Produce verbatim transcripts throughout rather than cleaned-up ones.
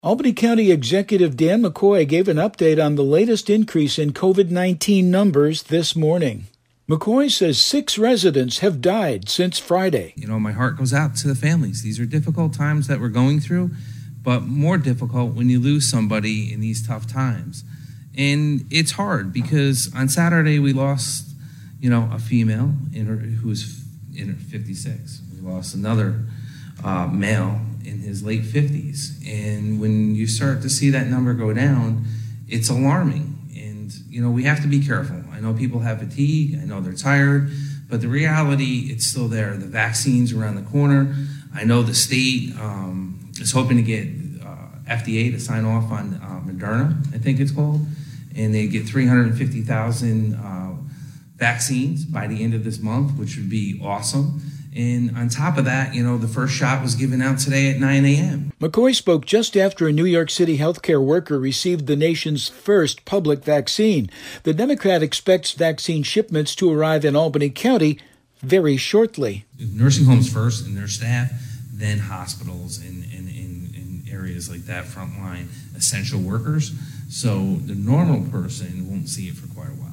Albany County Executive Dan McCoy gave an update on the latest increase in COVID nineteen numbers this morning. McCoy says six residents have died since Friday. You know, my heart goes out to the families. These are difficult times that we're going through, but more difficult when you lose somebody in these tough times. And it's hard because on Saturday we lost, you know, a female in her, who was in her fifty-six. We lost another uh, male in his late fifties. And when you start to see that number go down, it's alarming. And, you know, we have to be careful. I know people have fatigue. I know they're tired. But the reality, it's still there. The vaccine's around the corner. I know the state um, is hoping to get uh, F D A to sign off on uh, Moderna, I think it's called. And they get three hundred fifty thousand uh, vaccines by the end of this month, which would be awesome. And on top of that, you know, the first shot was given out today at nine a.m. McCoy spoke just after a New York City healthcare worker received the nation's first public vaccine. The Democrat expects vaccine shipments to arrive in Albany County very shortly. Nursing homes first and their staff, then hospitals and, and, and, and areas like that, frontline essential workers. So the normal person won't see it for quite a while.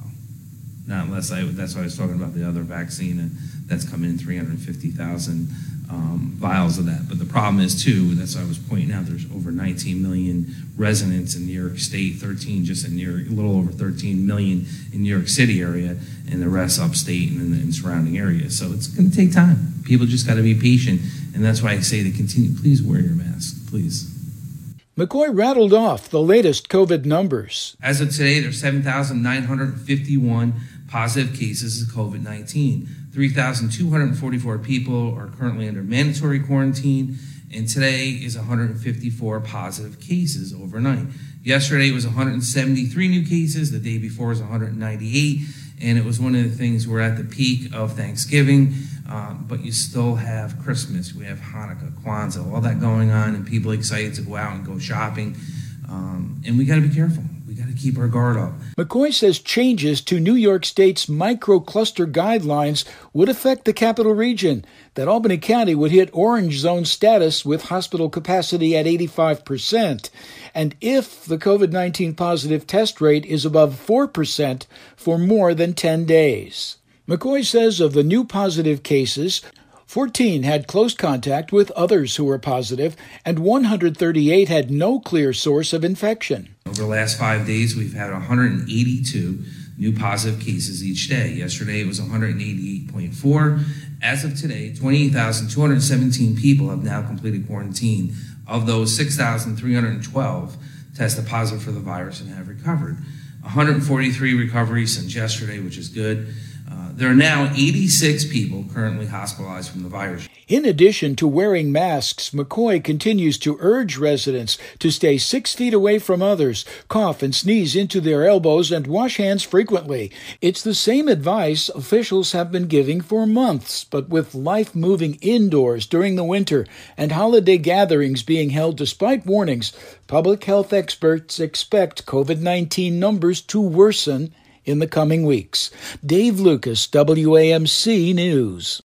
Not unless I, that's why I was talking about the other vaccine that's come in, three hundred fifty thousand um, vials of that. But the problem is, too, that's why I was pointing out, there's over nineteen million residents in New York State, thirteen just in New York, a little over thirteen million in New York City area, and the rest upstate and in the in surrounding areas. So it's going to take time. People just got to be patient, and that's why I say to continue, please wear your mask, please. McCoy rattled off the latest COVID numbers. As of today, there's seven thousand nine hundred fifty-one positive cases of COVID nineteen. three thousand two hundred forty-four people are currently under mandatory quarantine, and today is one hundred fifty-four positive cases overnight. Yesterday was one hundred seventy-three new cases. The day before was one hundred ninety-eight, and it was one of the things, we're at the peak of Thanksgiving, uh, but you still have Christmas. We have Hanukkah, Kwanzaa, all that going on, and people excited to go out and go shopping, um, and we got to be careful. We got to keep our guard up. McCoy says changes to New York State's microcluster guidelines would affect the capital region, that Albany County would hit orange zone status with hospital capacity at eighty-five percent, and if the COVID nineteen positive test rate is above four percent for more than ten days. McCoy says of the new positive cases, fourteen had close contact with others who were positive, and one hundred thirty-eight had no clear source of infection. Over the last five days, we've had one hundred eighty-two new positive cases each day. Yesterday, it was one hundred eighty-eight point four. As of today, twenty-eight thousand two hundred seventeen people have now completed quarantine. Of those, six thousand three hundred twelve tested positive for the virus and have recovered. one hundred forty-three recoveries since yesterday, which is good. Uh, there are now eighty-six people currently hospitalized from the virus. In addition to wearing masks, McCoy continues to urge residents to stay six feet away from others, cough and sneeze into their elbows, and wash hands frequently. It's the same advice officials have been giving for months, but with life moving indoors during the winter and holiday gatherings being held despite warnings, public health experts expect COVID nineteen numbers to worsen in the coming weeks. Dave Lucas, W A M C News.